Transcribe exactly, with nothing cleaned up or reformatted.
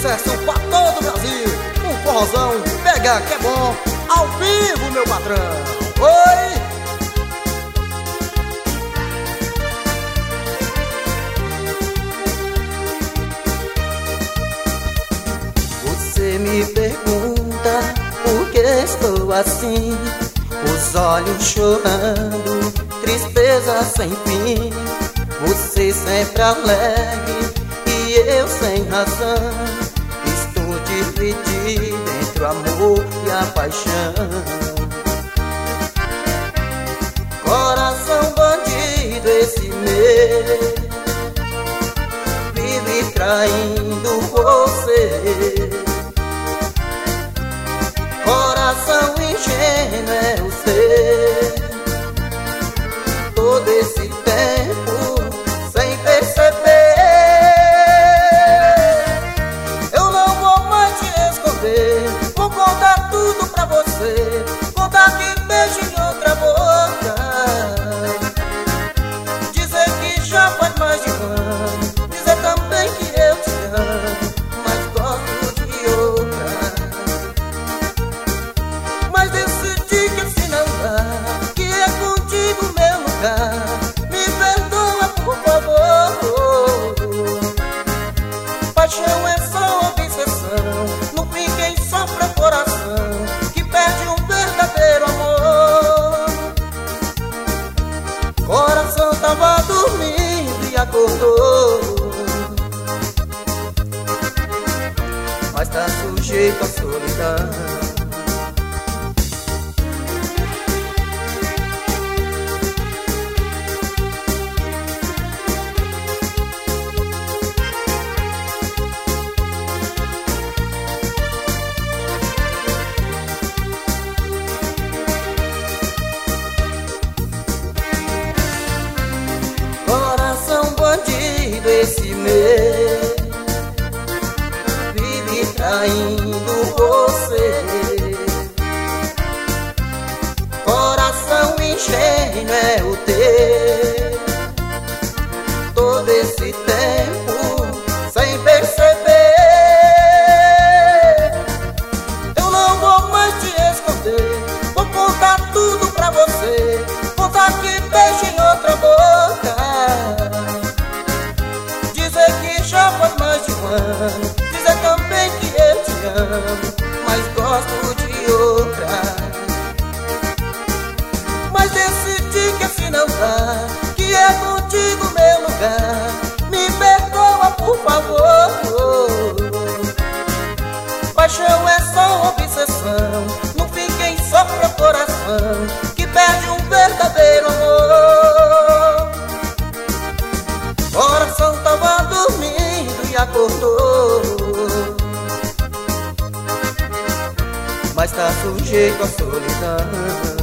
sucesso pra todo o Brasil. Um forrozão, pega que é bom, ao vivo, meu patrão. Oi! Você me pergunta por que estou assim, os olhos chorando, tristeza sem fim. Você sempre alegre e eu sem razão. Estou dividido entre o amor e a paixão. Coração bandido esse meu vive traindo você. Coração ingênuo é o seu. Todo esse tempo sem perceber. Eu não vou mais te esconder. Vou contar tudo pra você. Contar que beijo em outra boca. Dizer que já faz mais de um ano. Dizer também que eu te amo, mas gosto de outra. Mas decidi que assim não dá, que é contigo meu lugar. Me perdoa, por favor. Paixão é só obsessão. No fim quem sofre é o coração, que perde um verdadeiro amor. Coração tava dormindo e acordou, mas tá sujeito à solidão. Bandido esse meu vive traindo você. Coração ingênuo é o teu. Todo esse tempo sem perceber. Eu não vou mais te esconder. Vou contar tudo pra você. Contar que beijo em outra boca. Já faz mais de um ano. Dizer também que eu te amo, mas gosto de outra. Mas decidi que assim não dá, que é contigo meu lugar. Me perdoa, por favor. Paixão é só obsessão. No fim quem sofre é o coração, que perde um verdadeiro amor. Coração tava dormindo e acordou, mas tá sujeito à solidão.